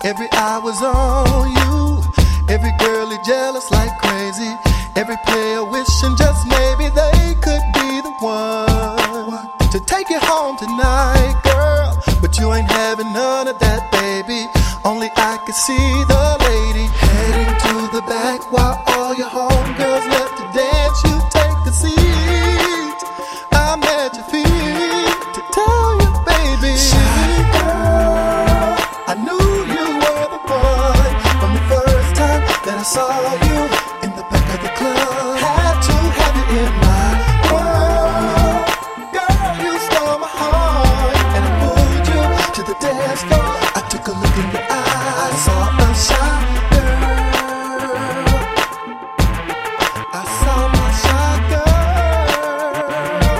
Every eye was on you. Every girl is jealous like crazy. Every player wishing just maybe they could be the one to take you home tonight, girl. But you ain't having none of that, baby. Only I can see the lady heading to the back while all your homegirls left to dance. You take the seat. I'm at your feet to tell you, baby. Shy girl, I knew you were the one from the first time that I saw you in the back of the club. Had to have you in my world. Girl, you stole my heart and I pulled you to the dance floor. I took a look in your eyes, I saw a shy girl. I saw my shy girl.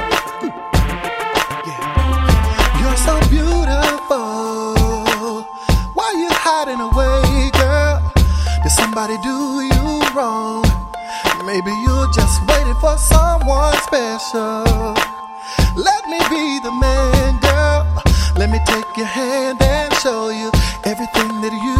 Yeah. You're so beautiful. Why you hiding away, girl? Did somebody do you wrong? Maybe you're just waiting for someone special. Let me be the man, girl. Let me take your hand and show you everything that you